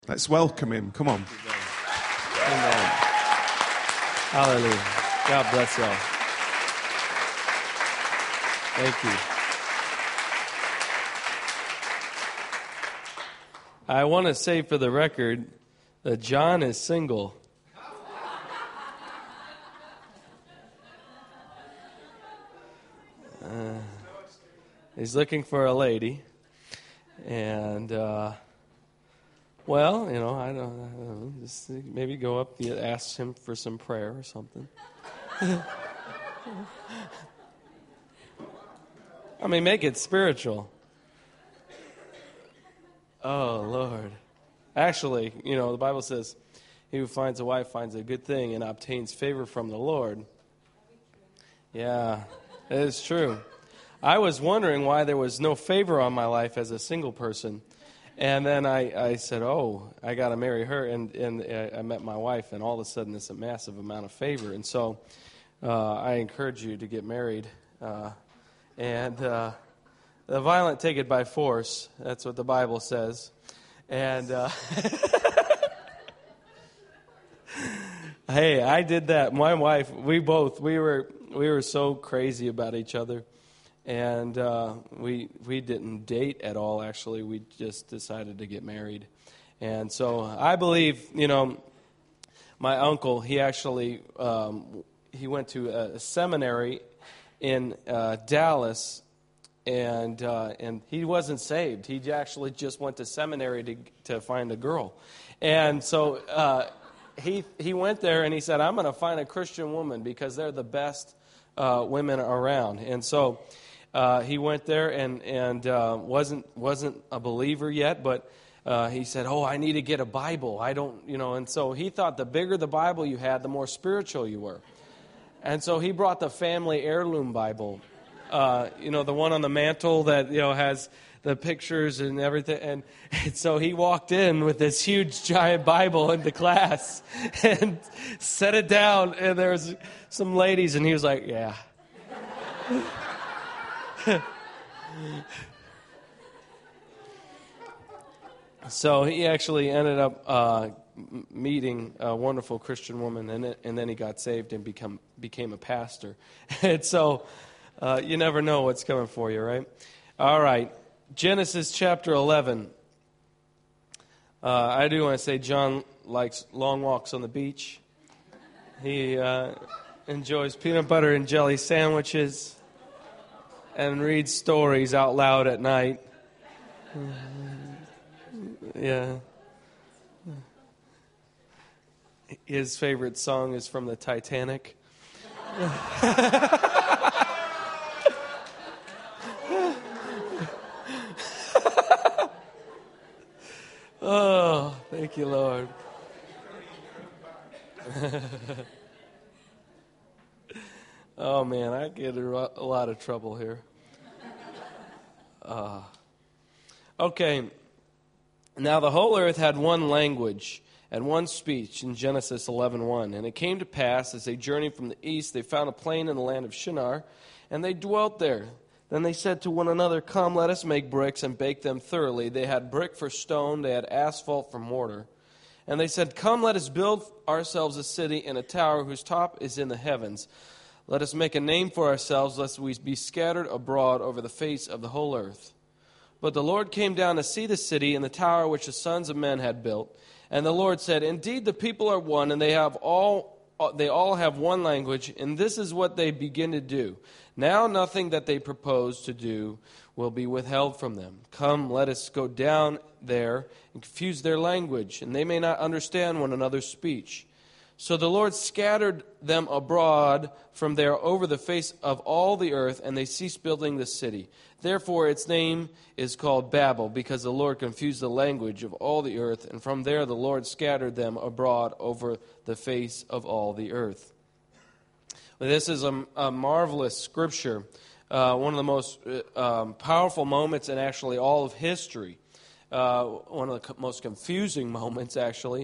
Let's welcome him. Come on. Amen. Hallelujah. God bless y'all. Thank you. I want to say for the record that John is single. He's looking for a lady. And, well, you know, I don't know, just maybe go up and ask him for some prayer or something. I mean, make it spiritual. Oh, Lord. Actually, you know, the Bible says, he who finds a wife finds a good thing and obtains favor from the Lord. Yeah, it is true. I was wondering why there was no favor on my life as a single person. And then I said, oh, I got to marry her. And I met my wife, and all of a sudden it's a massive amount of favor. And so I encourage you to get married. The violent take it by force. That's what the Bible says. And hey, I did that. My wife, we were so crazy about each other. And we didn't date at all, actually. We just decided to get married. And so I believe, you know, my uncle, he actually, he went to a seminary in Dallas, and he wasn't saved. He actually just went to seminary to find a girl. And so he went there, and he said, I'm going to find a Christian woman because they're the best women around. And so he went there and wasn't a believer yet, but he said, oh, I need to get a Bible. I don't, you know, and so he thought the bigger the Bible you had, the more spiritual you were. And so he brought the family heirloom Bible, you know, the one on the mantle that, you know, has the pictures and everything. And so he walked in with this huge giant Bible into class and set it down, and there was some ladies, and he was like, yeah. So he actually ended up meeting a wonderful Christian woman, and then he got saved and became a pastor. And so you never know what's coming for you, right? All right, Genesis chapter 11. I do want to say John likes long walks on the beach. He enjoys peanut butter and jelly sandwiches and reads stories out loud at night. Yeah. His favorite song is from the Titanic. Oh, thank you, Lord. Oh, man, I get in a lot of trouble here. Okay. Now the whole earth had one language and one speech in Genesis 11:1. And it came to pass, as they journeyed from the east, they found a plain in the land of Shinar, and they dwelt there. Then they said to one another, come, let us make bricks and bake them thoroughly. They had brick for stone, they had asphalt for mortar. And they said, come, let us build ourselves a city and a tower whose top is in the heavens. Let us make a name for ourselves, lest we be scattered abroad over the face of the whole earth. But the Lord came down to see the city and the tower which the sons of men had built. And the Lord said, indeed, the people are one, and they all have one language, and this is what they begin to do. Now nothing that they propose to do will be withheld from them. Come, let us go down there and confuse their language, and they may not understand one another's speech. So the Lord scattered them abroad from there over the face of all the earth, and they ceased building the city. Therefore its name is called Babel, because the Lord confused the language of all the earth, and from there the Lord scattered them abroad over the face of all the earth. This is a marvelous scripture, one of the most powerful moments in actually all of history. One of the most confusing moments, actually.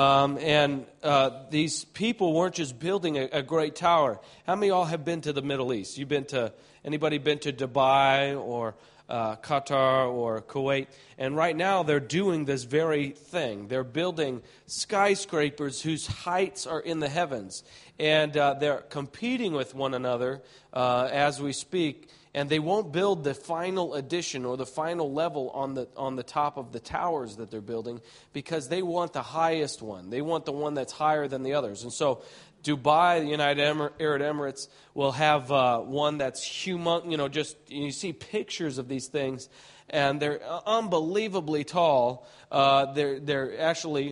These people weren't just building a great tower. How many of y'all have been to the Middle East? Anybody been to Dubai or Qatar or Kuwait. And right now they're doing this very thing. They're building skyscrapers whose heights are in the heavens. And they're competing with one another as we speak. And they won't build the final addition or the final level on the top of the towers that they're building because they want the highest one. They want the one that's higher than the others. And so Dubai, the United Arab Emirates, will have one that's humongous. You see pictures of these things, and they're unbelievably tall. They're actually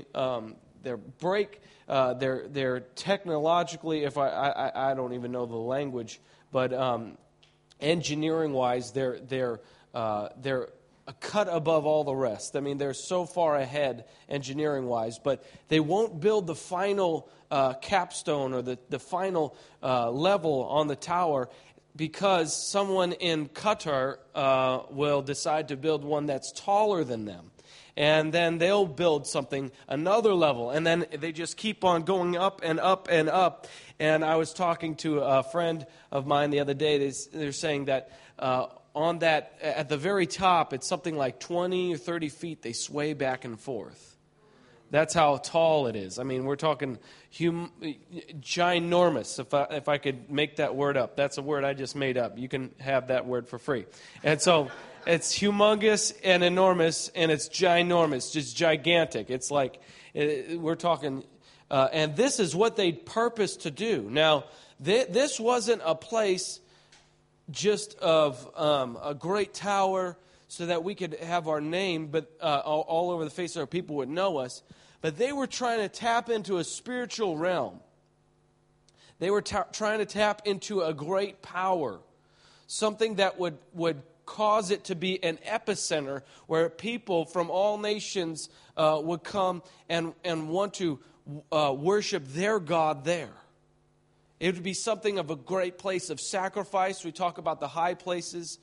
they're technologically, if I don't even know the language, but engineering-wise, they're a cut above all the rest. I mean, they're so far ahead engineering-wise, but they won't build the final capstone or the final level on the tower because someone in Qatar will decide to build one that's taller than them. And then they'll build something, another level, and then they just keep on going up and up and up. And I was talking to a friend of mine the other day. They're saying that on that, at the very top, it's something like 20 or 30 feet. They sway back and forth. That's how tall it is. I mean, we're talking ginormous, if I could make that word up. That's a word I just made up. You can have that word for free. And so it's humongous and enormous, and it's ginormous, just gigantic. It's like, we're talking, and this is what they purposed to do. Now, this wasn't a place just of a great tower so that we could have our name, but all over the face of our people would know us. But they were trying to tap into a spiritual realm. They were trying to tap into a great power, something that would cause it to be an epicenter where people from all nations would come and want to worship their God there. It would be something of a great place of sacrifice. We talk about the high places.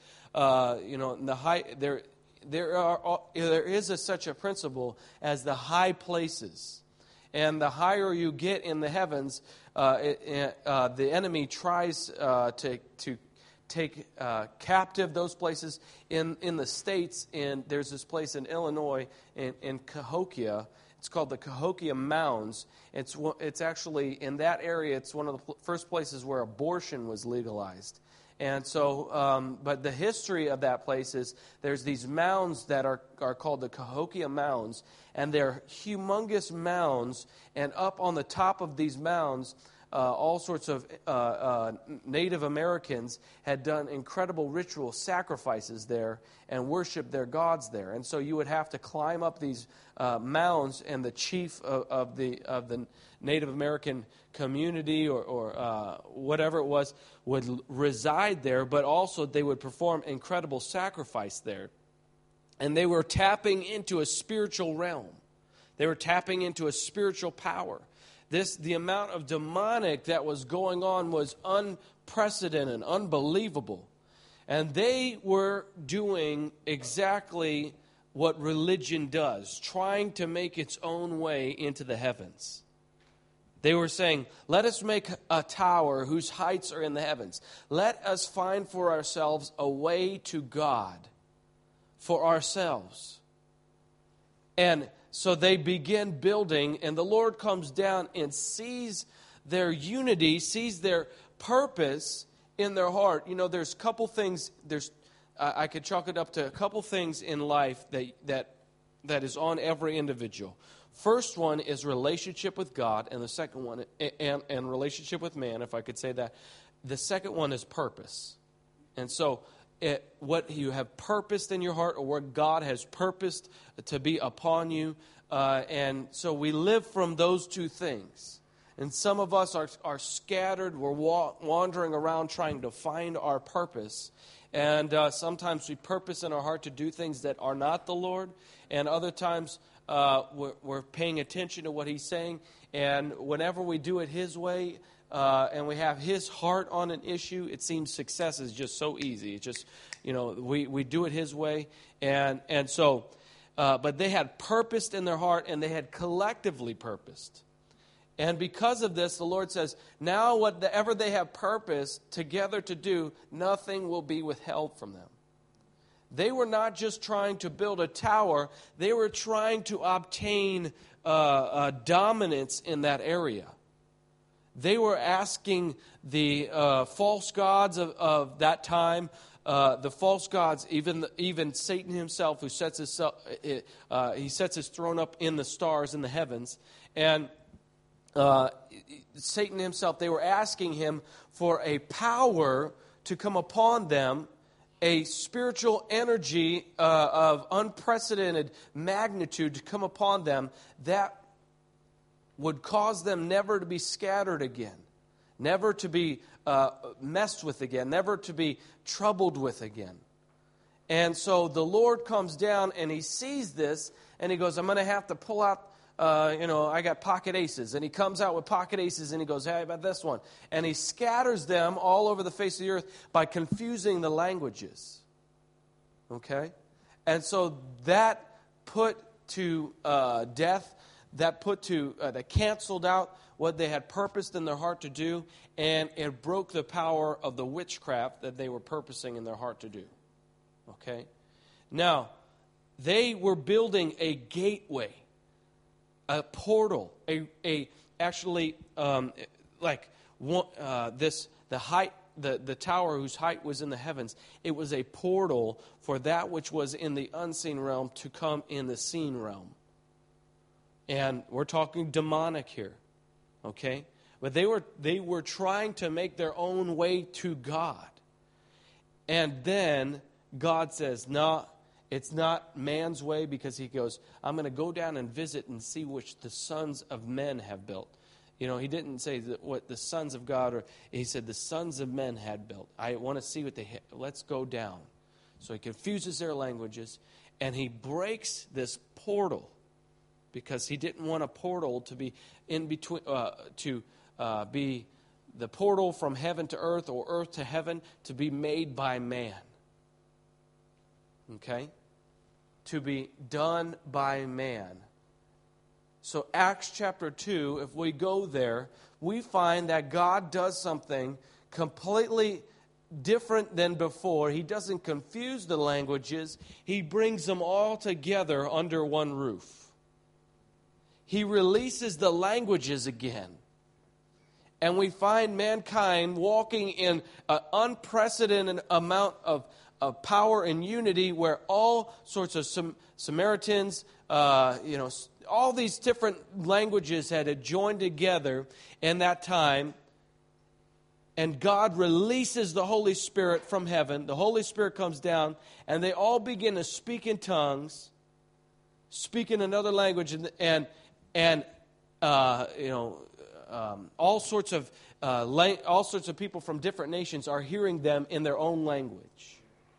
There is such a principle as the high places. And the higher you get in the heavens, the enemy tries to take captive those places. In the States, there's this place in Illinois, in Cahokia. It's called the Cahokia Mounds. It's actually, in that area, it's one of the first places where abortion was legalized. And so, but the history of that place is there's these mounds that are called the Cahokia Mounds, and they're humongous mounds, and up on the top of these mounds, all sorts of Native Americans had done incredible ritual sacrifices there and worshiped their gods there. And so you would have to climb up these mounds, and the chief of the Native American community or whatever it was would reside there, but also they would perform incredible sacrifice there. And they were tapping into a spiritual realm. They were tapping into a spiritual power. The amount of demonic that was going on was unprecedented, unbelievable. And they were doing exactly what religion does, trying to make its own way into the heavens. They were saying, let us make a tower whose heights are in the heavens. Let us find for ourselves a way to God for ourselves. And so they begin building, and the Lord comes down and sees their unity, sees their purpose in their heart. You know, there's a couple things, I could chalk it up to a couple things in life that is on every individual. First one is relationship with God, and the second one, and relationship with man, if I could say that. The second one is purpose. And so what you have purposed in your heart, or what God has purposed to be upon you. And so we live from those two things. And some of us are scattered. We're wandering around trying to find our purpose. And sometimes we purpose in our heart to do things that are not the Lord. And other times we're paying attention to what He's saying. And whenever we do it His way, and we have His heart on an issue, it seems success is just so easy. It's just, we do it His way. And so, but they had purposed in their heart, and they had collectively purposed. And because of this, the Lord says, now whatever they have purposed together to do, nothing will be withheld from them. They were not just trying to build a tower. They were trying to obtain dominance in that area. They were asking the false gods of that time, the false gods, even Satan himself, who sets his throne up in the stars in the heavens, and Satan himself. They were asking him for a power to come upon them, a spiritual energy of unprecedented magnitude to come upon them that would cause them never to be scattered again, never to be messed with again, never to be troubled with again. And so the Lord comes down and he sees this and he goes, I'm going to have to pull out, I got pocket aces. And he comes out with pocket aces and he goes, hey, how about this one? And he scatters them all over the face of the earth by confusing the languages. Okay? And so that put to death, that canceled out what they had purposed in their heart to do, and it broke the power of the witchcraft that they were purposing in their heart to do. Okay? This the tower whose height was in the heavens, it was a portal for that which was in the unseen realm to come in the seen realm. And we're talking demonic here, okay? But they were trying to make their own way to God. And then God says, no, it's not man's way, because he goes, I'm going to go down and visit and see which the sons of men have built. He didn't say what the sons of God, or he said the sons of men had built. I want to see what they had. Let's go down. So he confuses their languages, and he breaks this portal, because he didn't want a portal to be in between, be the portal from heaven to earth or earth to heaven to be made by man. Okay? To be done by man. So Acts chapter 2, if we go there, we find that God does something completely different than before. He doesn't confuse the languages. He brings them all together under one roof. He releases the languages again. And we find mankind walking in an unprecedented amount of power and unity, where all sorts of Samaritans, all these different languages had joined together in that time. And God releases the Holy Spirit from heaven. The Holy Spirit comes down, and they all begin to speak in tongues, speak in another language, and all sorts of people from different nations are hearing them in their own language.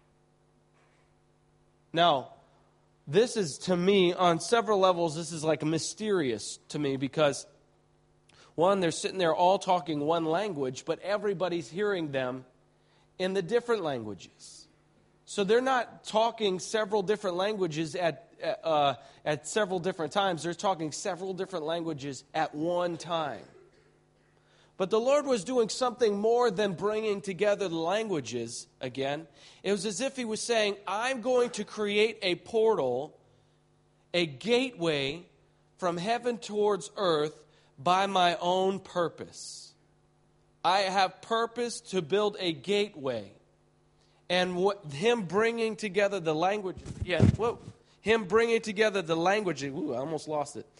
Now, this is, to me, on several levels, this is like mysterious to me, because one, they're sitting there all talking one language, but everybody's hearing them in the different languages. So they're not talking several different languages at several different times. They're talking several different languages at one time. But the Lord was doing something more than bringing together the languages again. It was as if he was saying, I'm going to create a portal, a gateway from heaven towards earth by my own purpose. I have purpose to build a gateway. And him bringing together the language, him bringing together the language, I almost lost it,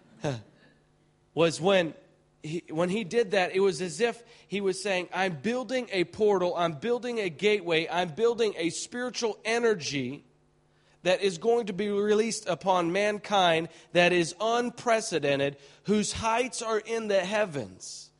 was when he did that, it was as if he was saying, I'm building a portal, I'm building a gateway, I'm building a spiritual energy that is going to be released upon mankind that is unprecedented, whose heights are in the heavens.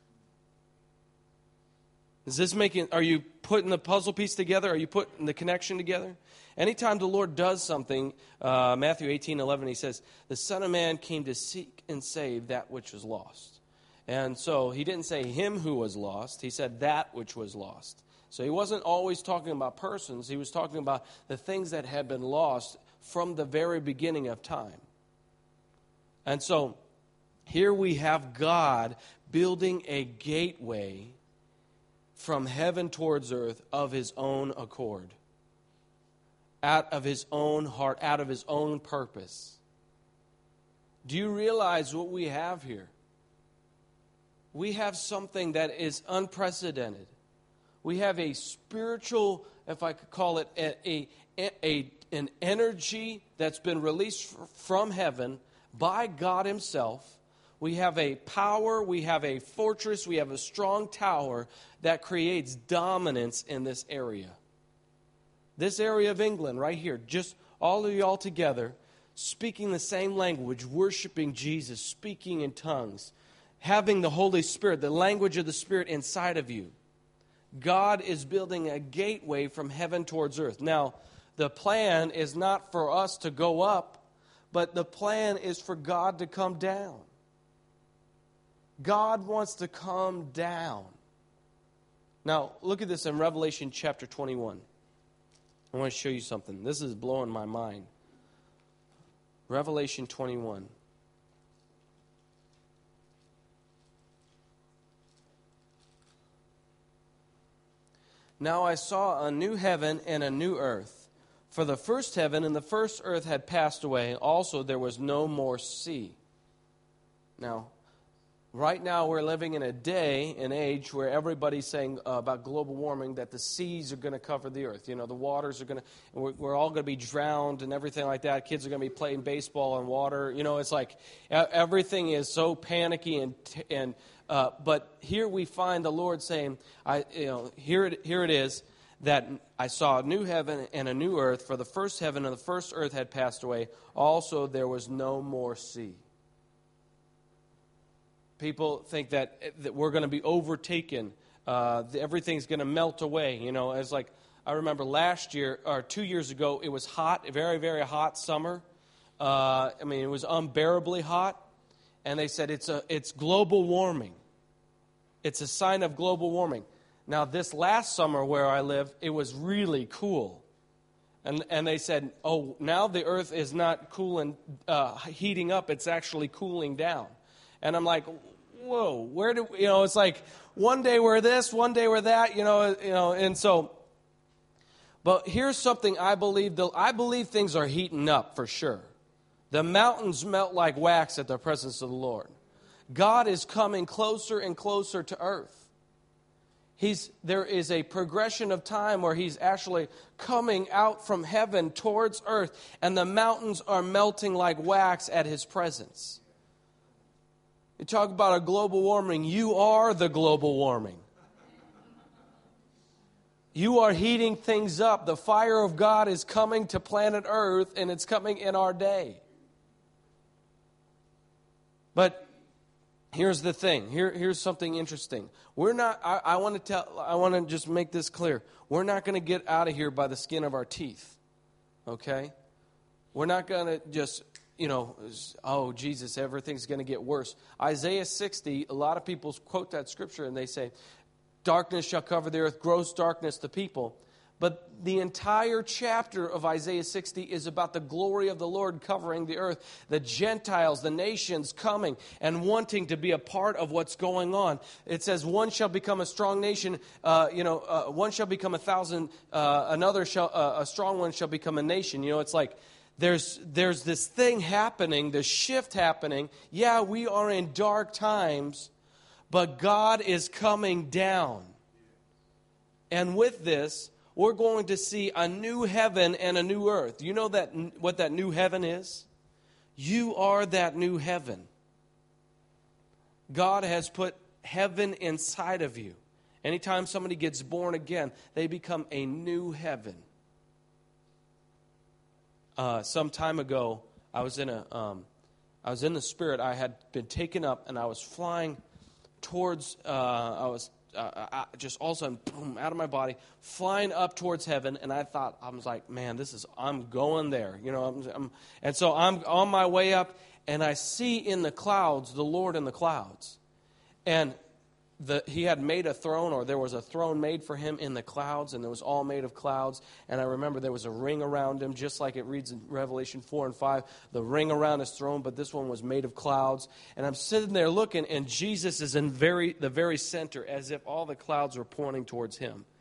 Are you putting the puzzle piece together? Are you putting the connection together? Anytime the Lord does something, Matthew 18:11, he says, the Son of Man came to seek and save that which was lost. And so he didn't say him who was lost. He said that which was lost. So he wasn't always talking about persons. He was talking about the things that had been lost from the very beginning of time. And so here we have God building a gateway from heaven towards earth of his own accord. out of his own heart, out of his own purpose. Do you realize what we have here? We have something that is unprecedented. We have a spiritual, if I could call it, an energy that's been released from heaven by God himself. We have a power, we have a fortress, we have a strong tower that creates dominance in this area. This area of England right here, just all of you all together, speaking the same language, worshiping Jesus, speaking in tongues, having the Holy Spirit, the language of the Spirit inside of you. God is building a gateway from heaven towards earth. Now, the plan is not for us to go up, but the plan is for God to come down. God wants to come down. Now, look at this in Revelation chapter 21. I want to show you something. This is blowing my mind. Revelation 21. Now I saw a new heaven and a new earth. For the first heaven and the first earth had passed away. Also there was no more sea. Now, right now we're living in a day and age where everybody's saying about global warming that the seas are going to cover the earth. You know, the waters are going to, we're all going to be drowned and everything like that. Kids are going to be playing baseball on water. You know, it's like everything is so panicky but here we find the Lord saying, here it is that I saw a new heaven and a new earth. For the first heaven and the first earth had passed away. Also there was no more sea. People think that we're going to be overtaken. Everything's going to melt away. You know, it's like I remember last year or 2 years ago, it was hot, a very, very hot summer. It was unbearably hot. And they said it's global warming. It's a sign of global warming. Now, this last summer where I live, it was really cool. And they said, oh, now the earth is not cooling, heating up. It's actually cooling down. And I'm like, whoa, it's like one day we're this, one day we're that, and so, but here's something I believe things are heating up for sure. The mountains melt like wax at the presence of the Lord. God is coming closer and closer to earth. There is a progression of time where he's actually coming out from heaven towards earth, and the mountains are melting like wax at his presence. You talk about a global warming. You are the global warming. You are heating things up. The fire of God is coming to planet Earth, and it's coming in our day. But here's the thing. Here's something interesting. We're not. I want to just make this clear. We're not going to get out of here by the skin of our teeth. Okay? We're not going to just, oh, Jesus, everything's going to get worse. Isaiah 60, a lot of people quote that scripture and they say, darkness shall cover the earth, gross darkness the people. But the entire chapter of Isaiah 60 is about the glory of the Lord covering the earth, the Gentiles, the nations coming and wanting to be a part of what's going on. It says, one shall become a strong nation, one shall become 1,000, a strong one shall become a nation. It's like there's this thing happening, this shift happening. Yeah, we are in dark times, but God is coming down. And with this, we're going to see a new heaven and a new earth. You know what that new heaven is? You are that new heaven. God has put heaven inside of you. Anytime somebody gets born again, they become a new heaven. Some time ago, I was in the Spirit. I had been taken up, and I was flying towards. Just all of a sudden, boom, out of my body, flying up towards heaven, and I was like, man, I'm going there, and so I'm on my way up, and I see in the clouds, the Lord in the clouds, and he had made a throne, or there was a throne made for him in the clouds, and it was all made of clouds. And I remember there was a ring around him, just like it reads in Revelation 4 and 5, the ring around his throne, but this one was made of clouds. And I'm sitting there looking, and Jesus is in the very center, as if all the clouds were pointing towards him.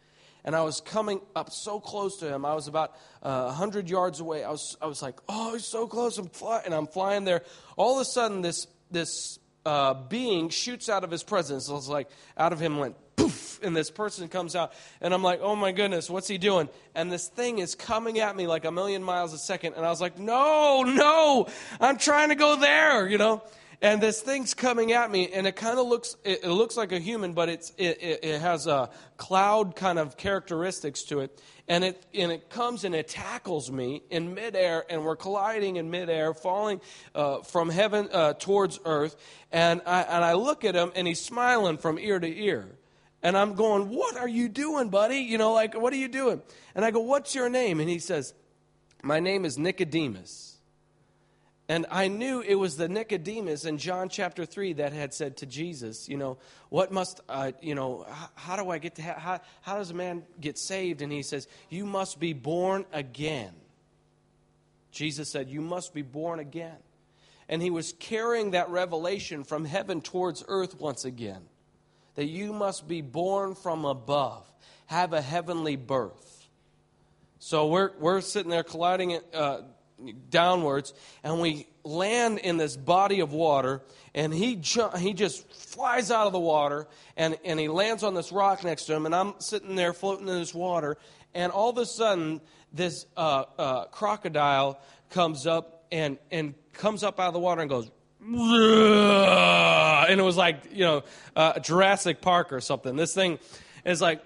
and I was coming up so close to him. I was about 100 yards away. I was like, oh, he's so close. I'm flying there. All of a sudden, this being shoots out of his presence. It was like out of him went poof, and this person comes out, and I'm like, oh my goodness, what's he doing? And this thing is coming at me like a million miles a second, and I was like, no, I'm trying to go there, And this thing's coming at me, and it kind of looks like a human, but it has a cloud kind of characteristics to it, and it comes and it tackles me in midair, and we're colliding in midair, falling from heaven towards earth, and I look at him, and he's smiling from ear to ear, and I'm going, what are you doing, buddy? What are you doing? And I go, what's your name? And he says, my name is Nicodemus. And I knew it was the Nicodemus in John chapter 3 that had said to Jesus, what must, how do I get to, how does a man get saved? And he says, you must be born again. Jesus said, you must be born again. And he was carrying that revelation from heaven towards earth once again. That you must be born from above, have a heavenly birth. So we're sitting there colliding downwards, and we land in this body of water, and he just flies out of the water, and he lands on this rock next to him, and I'm sitting there floating in this water, and all of a sudden this crocodile comes up and comes up out of the water and goes, and it was like Jurassic Park or something. This thing is like,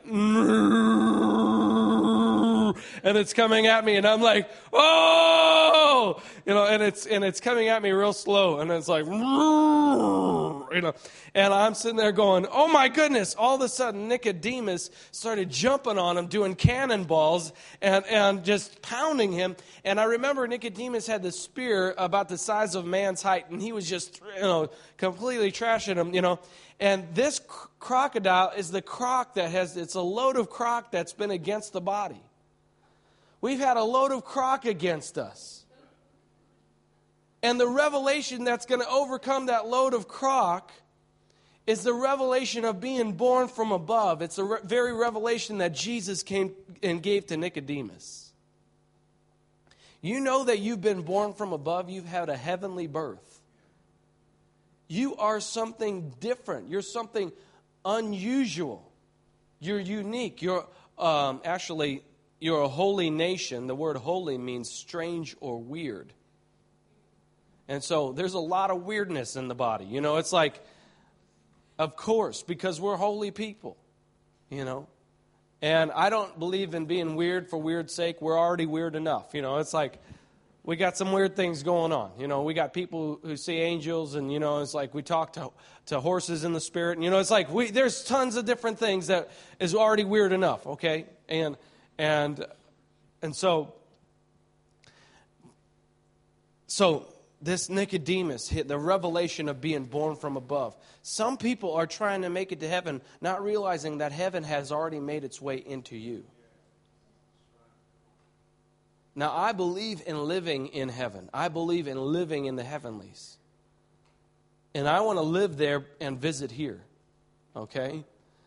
and it's coming at me, and I'm like, oh, and it's coming at me real slow, and it's like, and I'm sitting there going, oh my goodness! All of a sudden, Nicodemus started jumping on him, doing cannonballs, and just pounding him. And I remember Nicodemus had this spear about the size of a man's height, and he was just, completely trashing him, And this crocodile is the croc it's a load of croc that's been against the body. We've had a load of croc against us. And the revelation that's going to overcome that load of croc is the revelation of being born from above. It's the very revelation that Jesus came and gave to Nicodemus. You know that you've been born from above. You've had a heavenly birth. You are something different. You're something unusual. You're unique. You're a holy nation. The word holy means strange or weird. And so there's a lot of weirdness in the body. It's like, of course, because we're holy people, And I don't believe in being weird for weird's sake. We're already weird enough. It's like we got some weird things going on. We got people who see angels, and, it's like we talk to horses in the spirit. And, it's like there's tons of different things that is already weird enough, okay? And so this Nicodemus hit the revelation of being born from above. Some people are trying to make it to heaven, not realizing that heaven has already made its way into you. Now, I believe in living in heaven. I believe in living in the heavenlies. And I want to live there and visit here. Okay?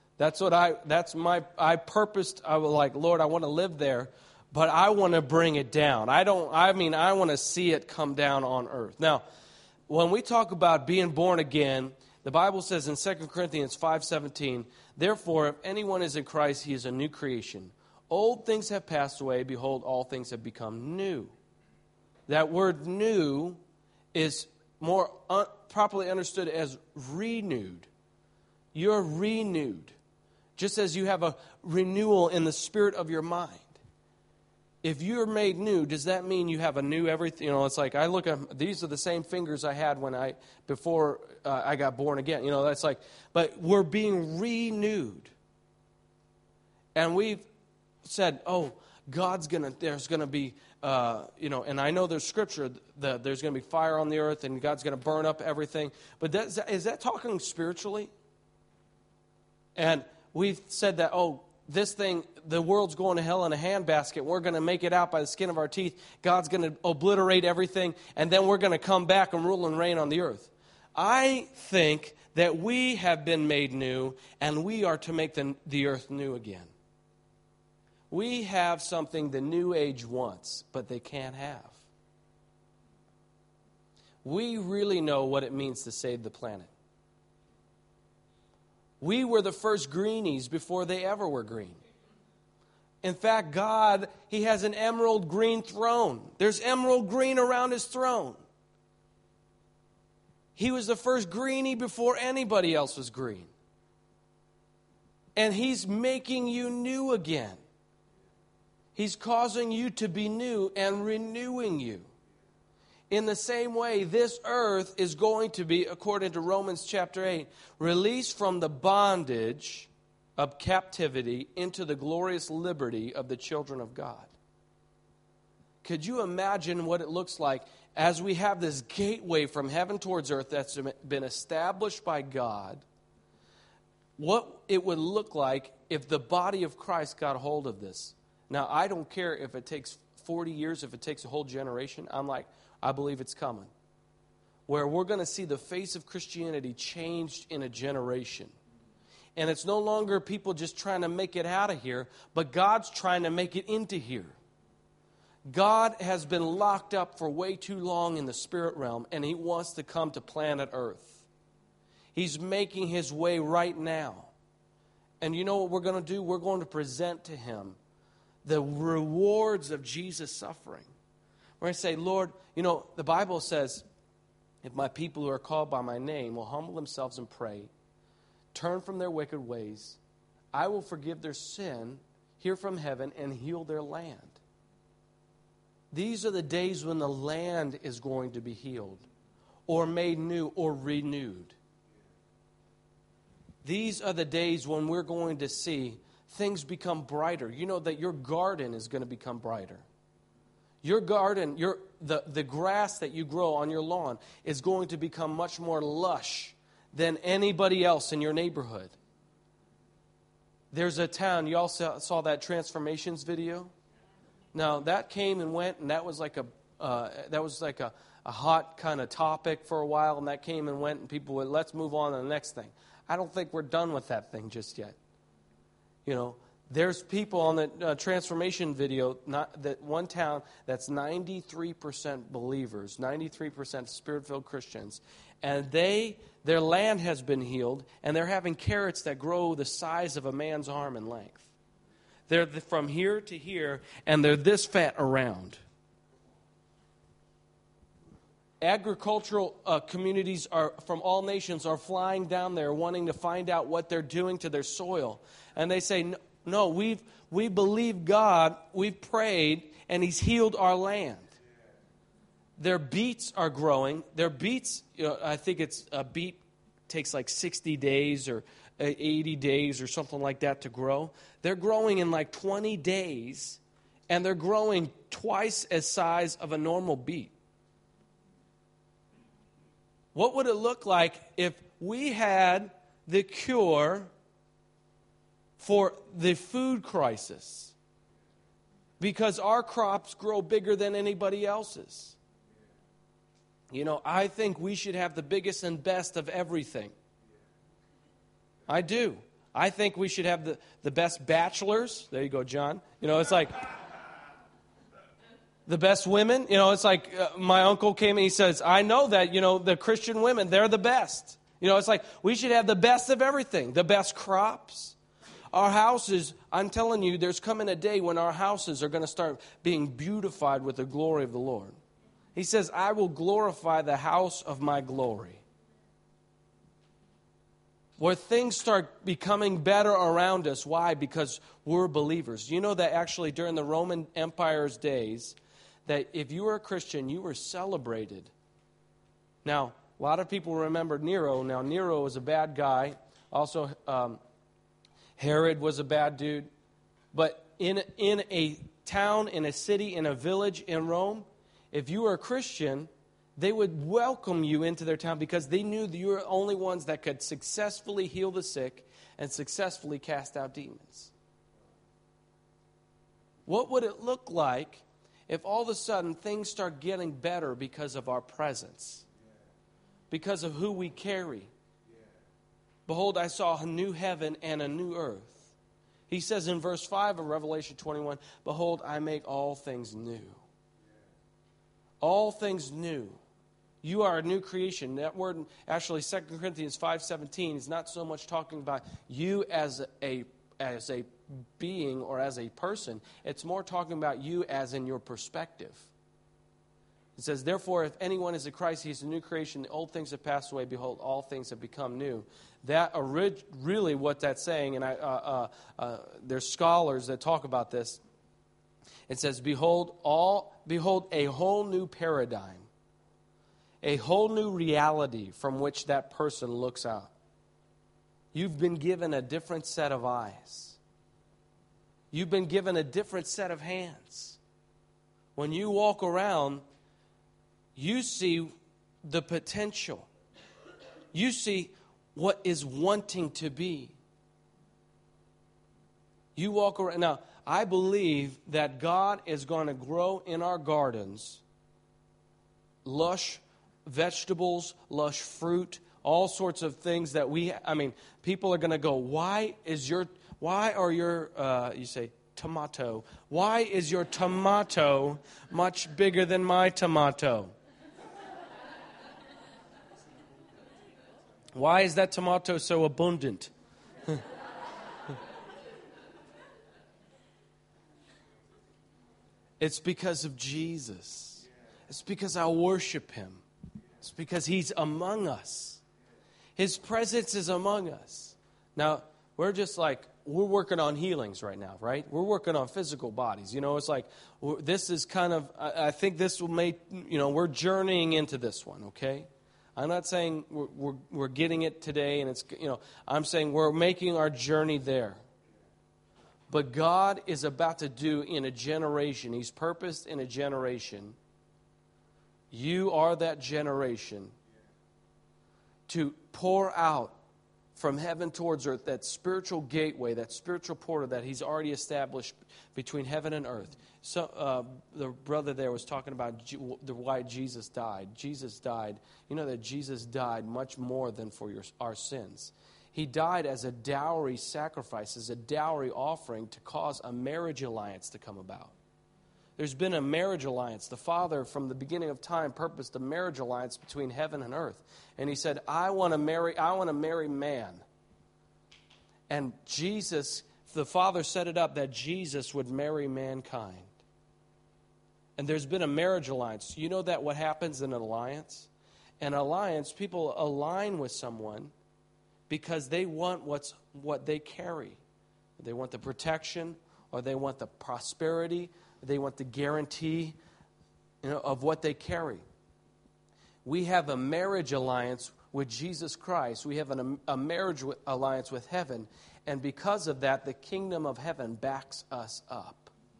I purposed, I was like, Lord, I want to live there, but I want to bring it down. I want to see it come down on earth. Now, when we talk about being born again, the Bible says in 2 Corinthians 5:17, therefore, if anyone is in Christ, he is a new creation. Old things have passed away, behold, all things have become new. That word new is more properly understood as renewed. You're renewed. Just as you have a renewal in the spirit of your mind. If you're made new, does that mean you have a new everything? It's like I look at, these are the same fingers I had before I got born again. That's like, but we're being renewed. And we've said, oh, there's going to be, and I know there's scripture that there's going to be fire on the earth and God's going to burn up everything. But is that talking spiritually? And we've said that, this thing, the world's going to hell in a handbasket. We're going to make it out by the skin of our teeth. God's going to obliterate everything, and then we're going to come back and rule and reign on the earth. I think that we have been made new, and we are to make the earth new again. We have something the New Age wants, but they can't have. We really know what it means to save the planet. We were the first greenies before they ever were green. In fact, God, He has an emerald green throne. There's emerald green around His throne. He was the first greenie before anybody else was green. And He's making you new again. He's causing you to be new and renewing you. In the same way, this earth is going to be, according to Romans chapter 8, released from the bondage of captivity into the glorious liberty of the children of God. Could you imagine what it looks like as we have this gateway from heaven towards earth that's been established by God? What it would look like if the body of Christ got hold of this. Now, I don't care if it takes 40 years, if it takes a whole generation. I believe it's coming. Where we're going to see the face of Christianity changed in a generation. And it's no longer people just trying to make it out of here, but God's trying to make it into here. God has been locked up for way too long in the spirit realm, and He wants to come to planet Earth. He's making His way right now. And you know what we're going to do? We're going to present to Him the rewards of Jesus' suffering. We're going to say, Lord, the Bible says, if my people who are called by my name will humble themselves and pray, turn from their wicked ways, I will forgive their sin, hear from heaven, and heal their land. These are the days when the land is going to be healed, or made new, or renewed. These are the days when we're going to see things become brighter. You know that your garden is going to become brighter. Your garden, the grass that you grow on your lawn is going to become much more lush than anybody else in your neighborhood. There's a town, you all saw that Transformations video? Now, that came and went, and that was like a hot kind of topic for a while, and that came and went, and people went, let's move on to the next thing. I don't think we're done with that thing just yet. There's people on the transformation video, that one town that's 93% believers, 93% Spirit-filled Christians, and their land has been healed, and they're having carrots that grow the size of a man's arm in length. They're from here to here, and they're this fat around. Agricultural communities from all nations are flying down there wanting to find out what they're doing to their soil. And they say, no, we believe God, we've prayed, and He's healed our land. Their beets are growing. Their beets, I think a beet takes like 60 days or 80 days or something like that to grow. They're growing in like 20 days, and they're growing twice as size of a normal beet. What would it look like if we had the cure for the food crisis? Because our crops grow bigger than anybody else's. I think we should have the biggest and best of everything. I do. I think we should have the best bachelors. There you go, John. It's like the best women. It's like my uncle came and he says, I know that, the Christian women, they're the best. It's like we should have the best of everything. The best crops. Our houses, I'm telling you, there's coming a day when our houses are going to start being beautified with the glory of the Lord. He says, I will glorify the house of my glory. Where things start becoming better around us. Why? Because we're believers. You know that actually during the Roman Empire's days, that if you were a Christian, you were celebrated. Now, a lot of people remember Nero. Now, Nero was a bad guy. Also, Herod was a bad dude. But in a town, in a city, in a village in Rome, if you were a Christian, they would welcome you into their town because they knew that you were the only ones that could successfully heal the sick and successfully cast out demons. What would it look like if all of a sudden things start getting better because of our presence? Because of who we carry? Behold, I saw a new heaven and a new earth. He says in verse 5 of Revelation 21, behold, I make all things new. All things new. You are a new creation. That word, actually, 2 Corinthians 5:17 is not so much talking about you as a being or as a person. It's more talking about you as in your perspective. It says, therefore, if anyone is in Christ, he is a new creation. The old things have passed away. Behold, all things have become new. That really what that's saying, and there's scholars that talk about this. It says, behold, a whole new paradigm, a whole new reality from which that person looks out. You've been given a different set of eyes. You've been given a different set of hands. When you walk around, you see the potential. You see what is wanting to be. You walk around. Now, I believe that God is going to grow in our gardens lush vegetables, lush fruit, all sorts of things that people are going to go, you say, tomato. Why is your tomato much bigger than my tomato? Why is that tomato so abundant? It's because of Jesus. It's because I worship Him. It's because He's among us. His presence is among us. Now, we're working on healings right now, right? We're working on physical bodies. It's like, this is kind of, I think this will make, we're journeying into this one, okay? I'm not saying we're getting it today, and it's, I'm saying we're making our journey there. But God is about to do in a generation, He's purposed in a generation. You are that generation to pour out from heaven towards earth, that spiritual gateway, that spiritual portal that He's already established between heaven and earth. So the brother there was talking about why Jesus died. Jesus died. You know that Jesus died much more than for our sins. He died as a dowry sacrifice, as a dowry offering to cause a marriage alliance to come about. There's been a marriage alliance. The Father, from the beginning of time, purposed a marriage alliance between heaven and earth. And He said, I want to marry man. And Jesus, the Father set it up that Jesus would marry mankind. And there's been a marriage alliance. You know that what happens in an alliance? An alliance, people align with someone because they want what they carry. They want the protection, or they want the prosperity, they want the guarantee, of what they carry. We have a marriage alliance with Jesus Christ. We have a marriage alliance with heaven. And because of that, the kingdom of heaven backs us up.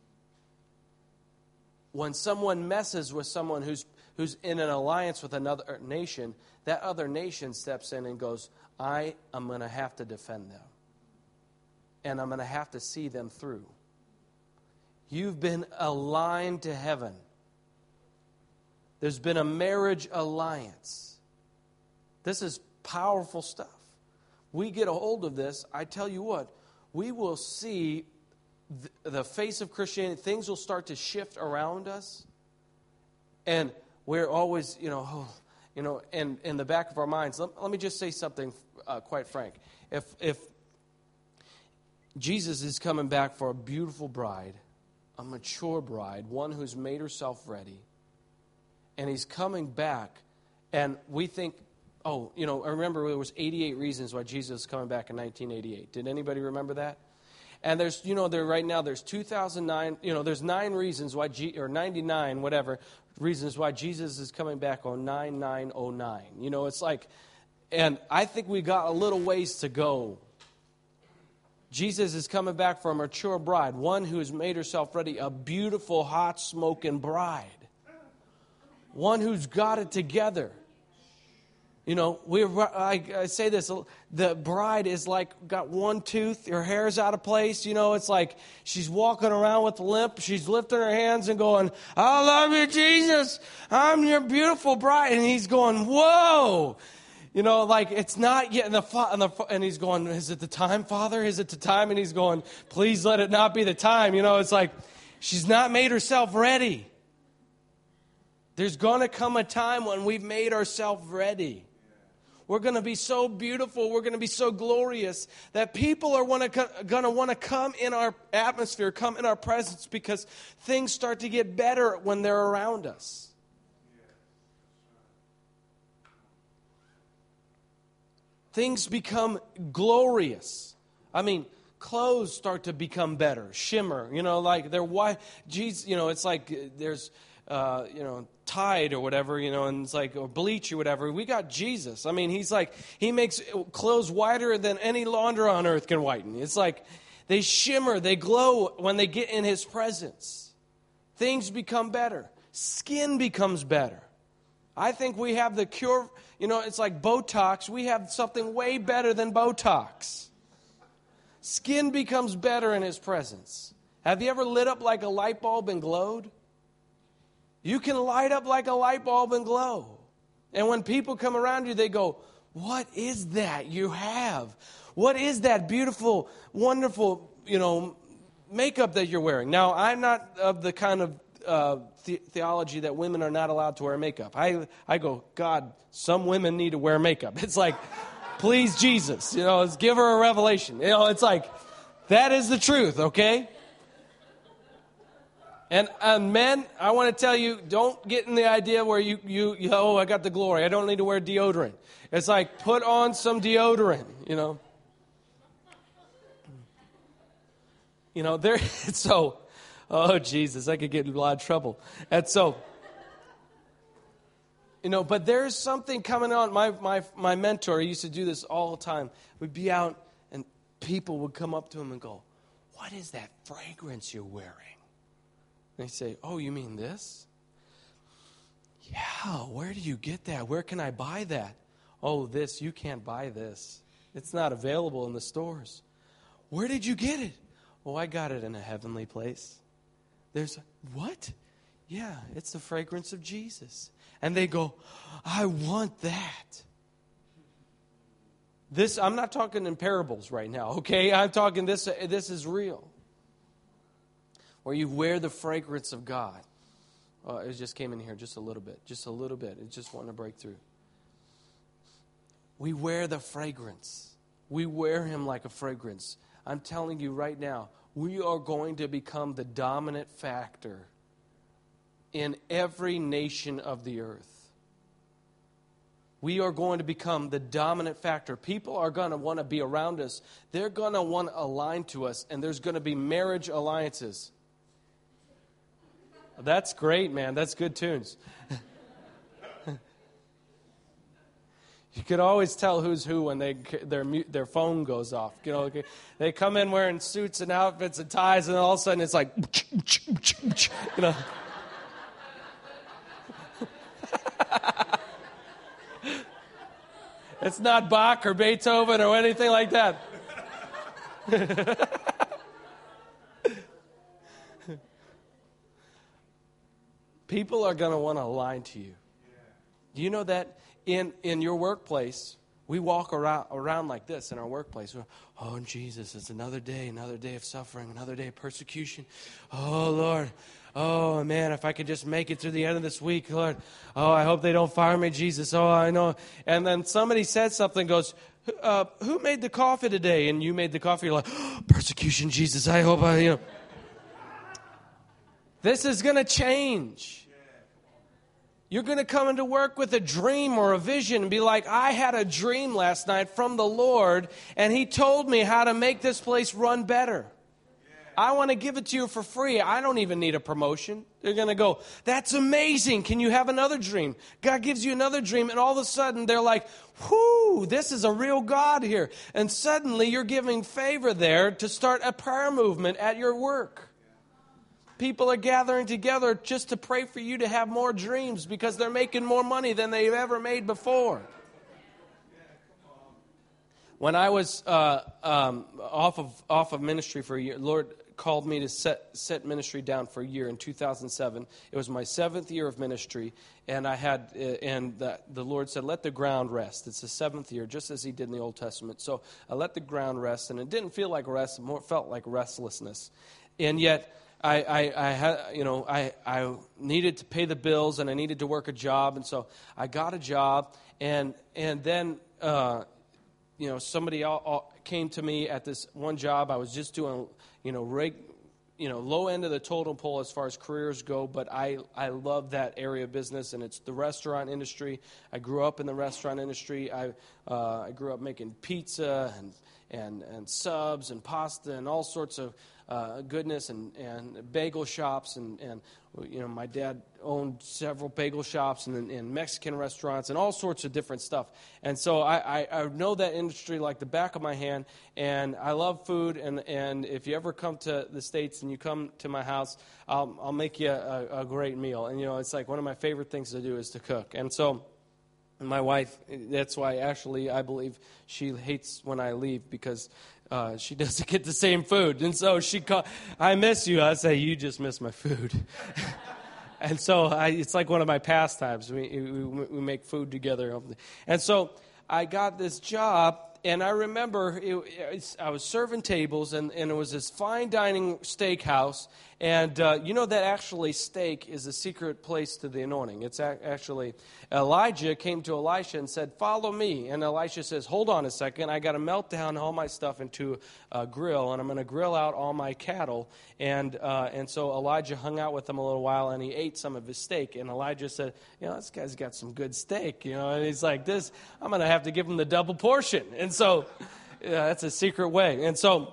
When someone messes with someone who's in an alliance with another nation, that other nation steps in and goes, I am going to have to defend them. And I'm going to have to see them through. You've been aligned to heaven. There's been a marriage alliance. This is powerful stuff. We get a hold of this, I tell you what, we will see the face of Christianity. Things will start to shift around us. And we're always, and in the back of our minds, let me just say something quite frank. If Jesus is coming back for a beautiful bride, a mature bride, one who's made herself ready, and He's coming back, and we think, I remember there was 88 reasons why Jesus was coming back in 1988. Did anybody remember that? And there's, right now there's 2009, there's 9 reasons why, or 99, whatever, reasons why Jesus is coming back on 9909. It's like, and I think we got a little ways to go. Jesus is coming back for a mature bride, one who has made herself ready, a beautiful, hot, smoking bride. One who's got it together. I say this, the bride is like got one tooth, her hair's out of place. It's like she's walking around with a limp. She's lifting her hands and going, I love you, Jesus. I'm your beautiful bride. And He's going, whoa. You know, like, it's not yet. And he's going, is it the time, Father? Is it the time? And he's going, please let it not be the time. You know, it's like, she's not made herself ready. There's going to come a time when we've made ourselves ready. We're going to be so beautiful. We're going to be so glorious that people are going to want to come in our atmosphere, come in our presence, because things start to get better when they're around us. Things become glorious. I mean, clothes start to become better, shimmer. You know, like they're white. Geez, you know, it's like there's, Tide or whatever, you know, and it's like, or bleach or whatever. We got Jesus. I mean, he's like, he makes clothes whiter than any launder on earth can whiten. It's like they shimmer, they glow when they get in his presence. Things become better. Skin becomes better. I think we have the cure. You know, it's like Botox. We have something way better than Botox. Skin becomes better in his presence. Have you ever lit up like a light bulb and glowed? You can light up like a light bulb and glow. And when people come around you, they go, what is that you have? What is that beautiful, wonderful, makeup that you're wearing? Now, I'm not of the kind of theology that women are not allowed to wear makeup. I go, God, some women need to wear makeup. It's like, please, Jesus, let's give her a revelation. It's like, that is the truth, okay? And men, I want to tell you, don't get in the idea where you I got the glory. I don't need to wear deodorant. It's like, put on some deodorant, so, oh, Jesus, I could get in a lot of trouble. And so, but there's something coming on. My mentor, he used to do this all the time. We'd be out, and people would come up to him and go, what is that fragrance you're wearing? They say, oh, you mean this? Yeah, where do you get that? Where can I buy that? Oh, this, you can't buy this. It's not available in the stores. Where did you get it? Oh, I got it in a heavenly place. What? Yeah, it's the fragrance of Jesus. And they go, I want that. I'm not talking in parables right now, okay? I'm talking this is real. Where you wear the fragrance of God. It just came in here just a little bit. It just wanted to break through. We wear the fragrance. We wear him like a fragrance. I'm telling you right now, we are going to become the dominant factor in every nation of the earth. We are going to become the dominant factor. People are going to want to be around us. They're going to want to align to us, and there's going to be marriage alliances. That's great, man. That's good tunes. You could always tell who's who when their phone goes off. They come in wearing suits and outfits and ties, and all of a sudden it's like, It's not Bach or Beethoven or anything like that. People are going to want to align to you. Do you know that in your workplace, we walk around like this in our workplace. Oh, Jesus, it's another day of suffering, another day of persecution. Oh, Lord. Oh, man, if I could just make it through the end of this week, Lord. Oh, I hope they don't fire me, Jesus. Oh, I know. And then somebody says something, goes, who made the coffee today? And you made the coffee. You're like, oh, persecution, Jesus. I hope This is going to change. You're going to come into work with a dream or a vision and be like, I had a dream last night from the Lord, and he told me how to make this place run better. I want to give it to you for free. I don't even need a promotion. They're going to go, that's amazing. Can you have another dream? God gives you another dream, and all of a sudden they're like, whoo, this is a real God here. And suddenly you're giving favor there to start a prayer movement at your work. People are gathering together just to pray for you to have more dreams because they're making more money than they've ever made before. When I was off of ministry for a year, Lord called me to set ministry down for a year in 2007. It was my 7th year of ministry, and the Lord said, let the ground rest. It's the 7th year, just as he did in the Old Testament. So I let the ground rest, and it didn't feel like rest, it more felt like restlessness. And yet I needed to pay the bills, and I needed to work a job, and so I got a job, and then somebody came to me at this one job. I was just doing, low end of the totem pole as far as careers go, but I love that area of business, and it's the restaurant industry. I grew up in the restaurant industry. I grew up making pizza and subs and pasta and all sorts of goodness and bagel shops and my dad owned several bagel shops and Mexican restaurants and all sorts of different stuff. And so I know that industry like the back of my hand, and I love food. And if you ever come to the States and you come to my house, I'll make you a great meal. And it's like one of my favorite things to do is to cook. And so my wife, that's why actually I believe she hates when I leave, because she doesn't get the same food. And so I miss you. I say, you just miss my food. And so it's like one of my pastimes. We make food together. And so I got this job, and I remember I was serving tables, and it was this fine dining steakhouse. And that actually steak is a secret place to the anointing. It's actually, Elijah came to Elisha and said, follow me. And Elisha says, hold on a second. I got to melt down all my stuff into a grill, and I'm going to grill out all my cattle. And so Elijah hung out with him a little while, and he ate some of his steak. And Elijah said, this guy's got some good steak. And he's like, I'm going to have to give him the double portion. And so that's a secret way. And so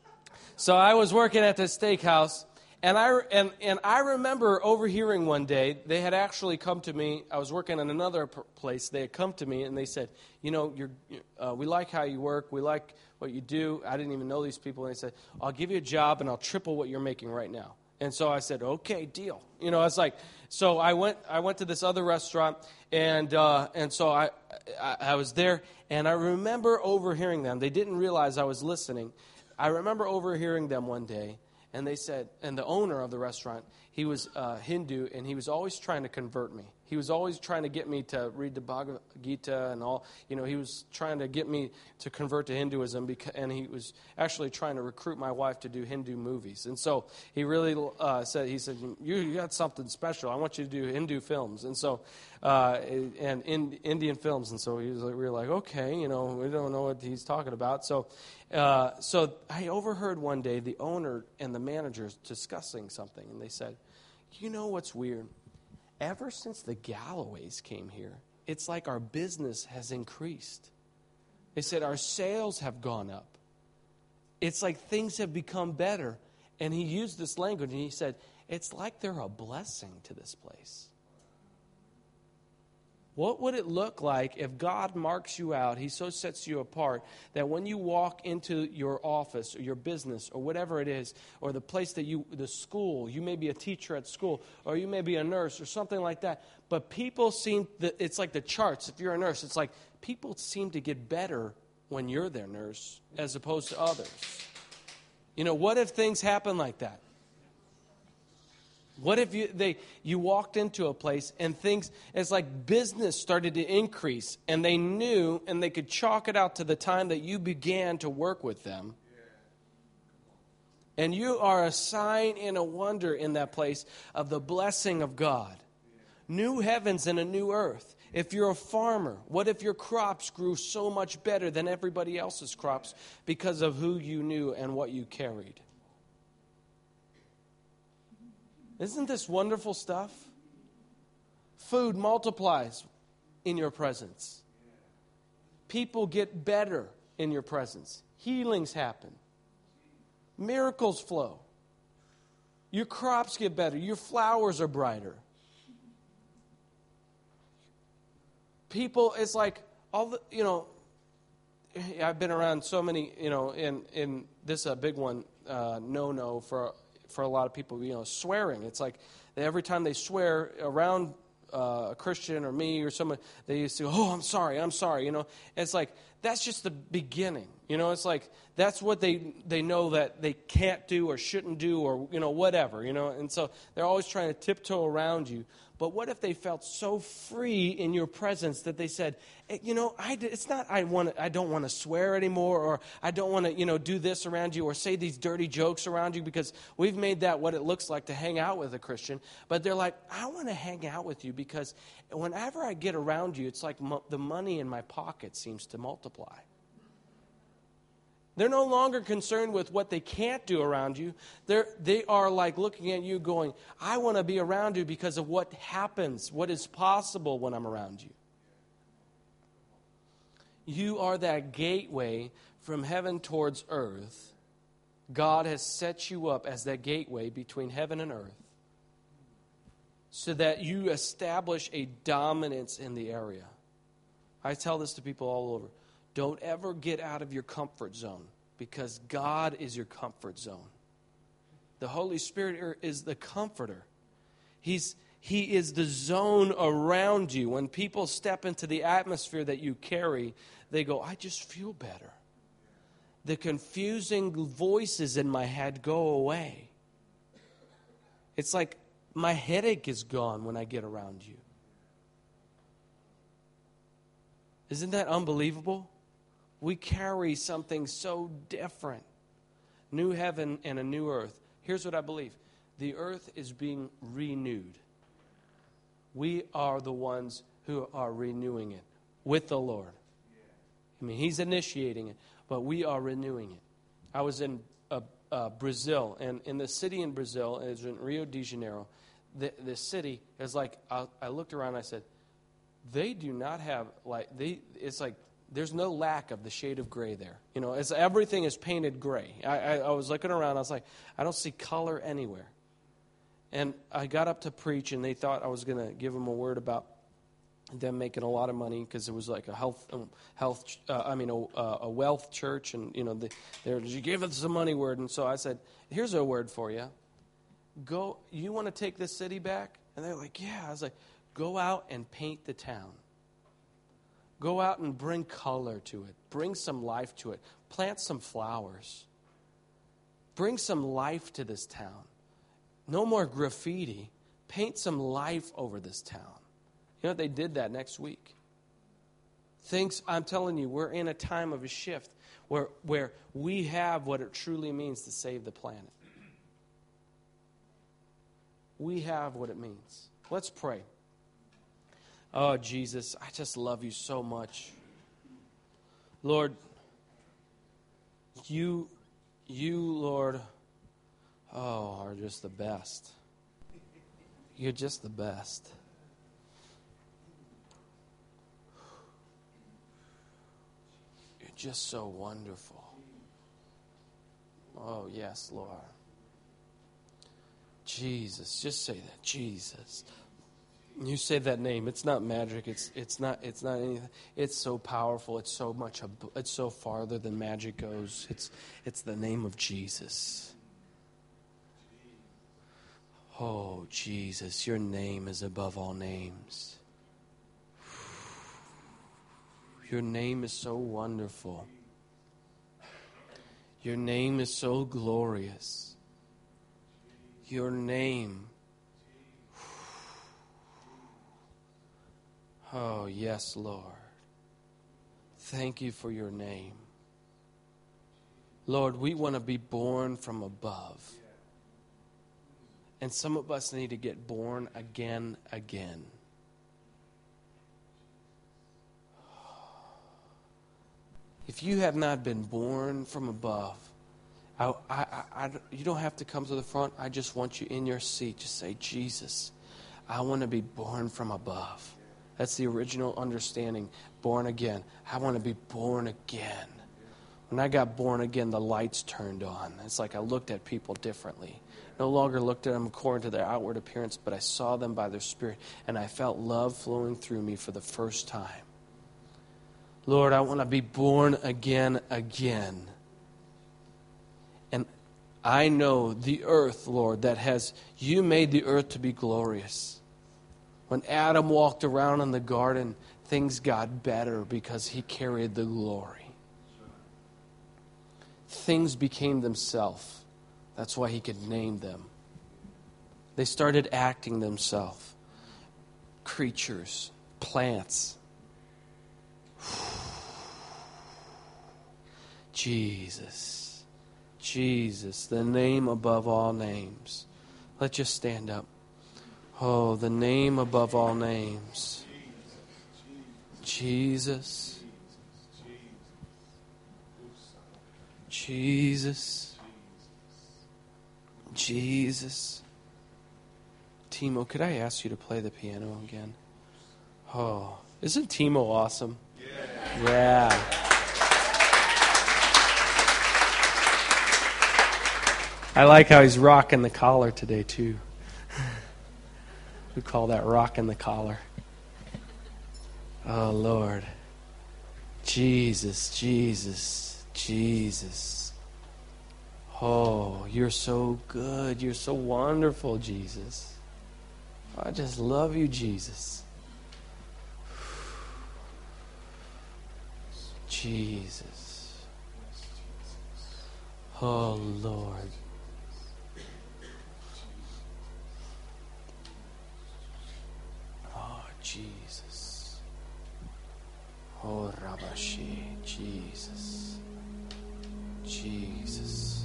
I was working at this steakhouse. And I remember overhearing one day, they had actually come to me. I was working in another place. They had come to me, and they said, we like how you work. We like what you do. I didn't even know these people. And they said, I'll give you a job, and I'll triple what you're making right now. And so I said, okay, deal. It's like, so I went to this other restaurant, and so I was there, and I remember overhearing them. They didn't realize I was listening. I remember overhearing them one day. And they said, and the owner of the restaurant, he was Hindu, and he was always trying to convert me. He was always trying to get me to read the Bhagavad Gita and all. He was trying to get me to convert to Hinduism, and he was actually trying to recruit my wife to do Hindu movies. And so he really said, you got something special. I want you to do Hindu films. And so, and Indian films. And so we were like, okay, we don't know what he's talking about. So I overheard one day the owner and the managers discussing something, and they said, what's weird? Ever since the Galloways came here, it's like our business has increased. They said our sales have gone up. It's like things have become better. And he used this language, and he said, it's like they're a blessing to this place. What would it look like if God marks you out, he so sets you apart, that when you walk into your office or your business or whatever it is, or the place the school, you may be a teacher at school, or you may be a nurse or something like that, but people it's like the charts. If you're a nurse, it's like people seem to get better when you're their nurse as opposed to others. What if things happen like that? What if you walked into a place and it's like business started to increase, and they knew, and they could chalk it out to the time that you began to work with them. And you are a sign and a wonder in that place of the blessing of God. New heavens and a new earth. If you're a farmer, what if your crops grew so much better than everybody else's crops because of who you knew and what you carried? Isn't this wonderful stuff? Food multiplies in your presence. People get better in your presence. Healings happen. Miracles flow. Your crops get better. Your flowers are brighter. People, it's like, I've been around so many, in this a big one, no for a lot of people, swearing. It's like every time they swear around a Christian or me or someone, they used to go, oh, I'm sorry. It's like, that's just the beginning. It's like, that's what they know that they can't do or shouldn't do or, whatever, And so they're always trying to tiptoe around you. But what if they felt so free in your presence that they said, it's not I don't want to swear anymore, or I don't want to, do this around you or say these dirty jokes around you, because we've made that what it looks like to hang out with a Christian. But they're like, I want to hang out with you because whenever I get around you, it's like the money in my pocket seems to multiply. They're no longer concerned with what they can't do around you. They are like looking at you going, I want to be around you because of what happens, what is possible when I'm around you. You are that gateway from heaven towards earth. God has set you up as that gateway between heaven and earth so that you establish a dominance in the area. I tell this to people all over. Don't ever get out of your comfort zone, because God is your comfort zone. The Holy Spirit is the comforter. He is the zone around you. When people step into the atmosphere that you carry, they go, I just feel better. The confusing voices in my head go away. It's like my headache is gone when I get around you. Isn't that unbelievable? We carry something so different. New heaven and a new earth. Here's what I believe. The earth is being renewed. We are the ones who are renewing it with the Lord. I mean, He's initiating it, but we are renewing it. I was in Brazil, and in the city in Brazil, it was in Rio de Janeiro, the city is like, I looked around and I said, they do not have, it's like, there's no lack of the shade of gray there. Everything is painted gray. I was looking around. I was like, I don't see color anywhere. And I got up to preach, and they thought I was going to give them a word about them making a lot of money, because it was like a wealth church, and you give us a money word. And so I said, here's a word for you. Go. You want to take this city back? And they're like, yeah. I was like, go out and paint the town. Go out and bring color to it. Bring some life to it. Plant some flowers. Bring some life to this town. No more graffiti. Paint some life over this town. They did that next week. I'm telling you, we're in a time of a shift where we have what it truly means to save the planet. We have what it means. Let's pray. Oh, Jesus, I just love you so much. Lord, you, Lord, are just the best. You're just the best. You're just so wonderful. Oh, yes, Lord. Jesus, just say that, Jesus. You say that name. It's not magic. It's not anything. It's so powerful. It's so farther than magic goes. It's the name of Jesus. Oh, Jesus, your name is above all names. Your name is so wonderful. Your name is so glorious. Your name. Oh, yes, Lord. Thank you for your name. Lord, we want to be born from above. And some of us need to get born again. If you have not been born from above, you don't have to come to the front. I just want you in your seat. Just say, Jesus, I want to be born from above. That's the original understanding. Born again. I want to be born again. When I got born again, the lights turned on. It's like I looked at people differently. No longer looked at them according to their outward appearance, but I saw them by their spirit, and I felt love flowing through me for the first time. Lord, I want to be born again. And I know the earth, Lord, you made the earth to be glorious. When Adam walked around in the garden, things got better because he carried the glory. Things became themselves. That's why he could name them. They started acting themselves. Creatures, plants. Jesus. Jesus, the name above all names. Let's just stand up. Oh, the name above all names. Jesus. Jesus. Jesus. Timo, could I ask you to play the piano again? Oh, isn't Timo awesome? Yeah. I like how he's rocking the collar today, too. We call that rocking the collar. Oh, Lord. Jesus, Jesus, Jesus. Oh, you're so good. You're so wonderful, Jesus. I just love you, Jesus. Jesus. Oh, Lord. Oh, Jesus. Oh, Rabashi. Jesus. Jesus.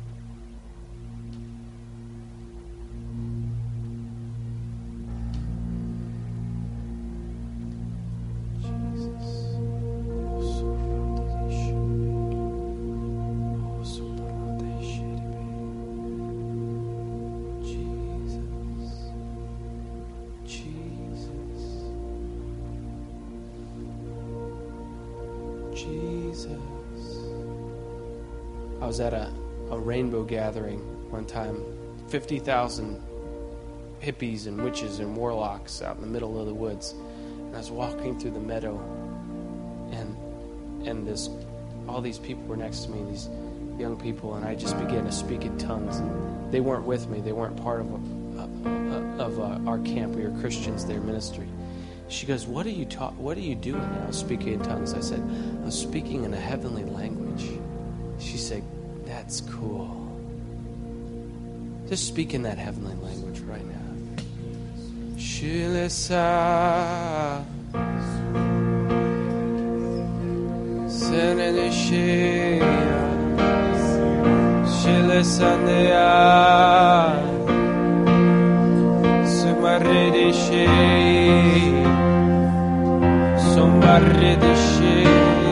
I was at a rainbow gathering one time. 50,000 hippies and witches and warlocks out in the middle of the woods. And I was walking through the meadow, and all these people were next to me, these young people, and I just began to speak in tongues. And they weren't with me. They weren't part of our camp. We were Christians, their ministry. She goes, what are you doing? And I was speaking in tongues. I said, I was speaking in a heavenly language. She said, that's cool. Just speak in that heavenly language right now. Shilesa Seneneshia Shilesanea Sumaredeshe Sumaredeshe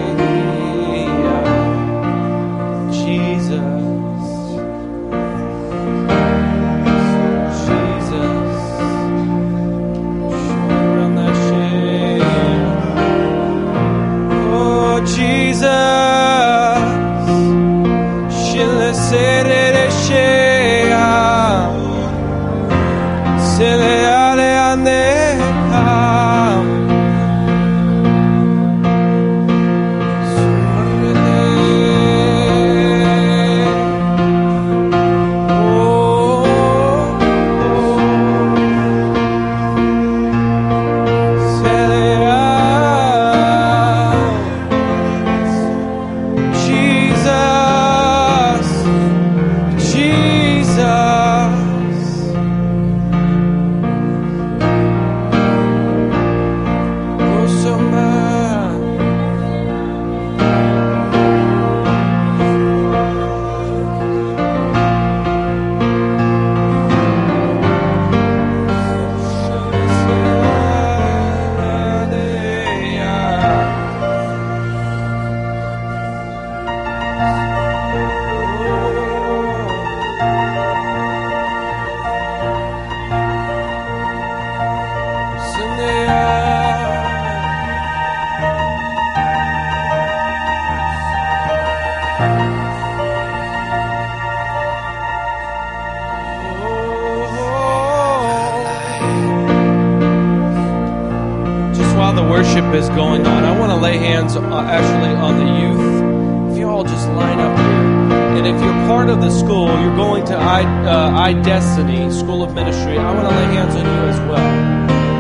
Is going on. I want to lay hands actually on the youth. If you all just line up here, and if you're part of the school, you're going to iDestiny School of Ministry. I want to lay hands on you as well. So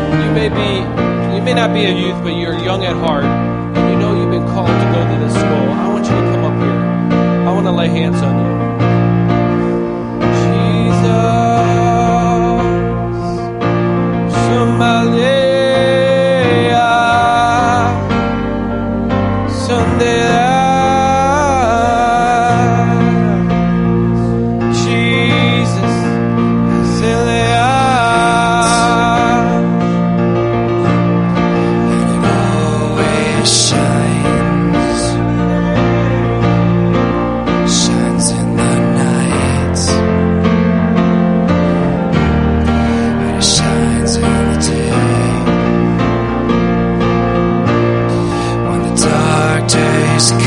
You may not be a youth, but you're young at heart, and you know you've been called to go to this school. I want you to come up here. I want to lay hands on you. Jesus, Somalia, Sunday. Days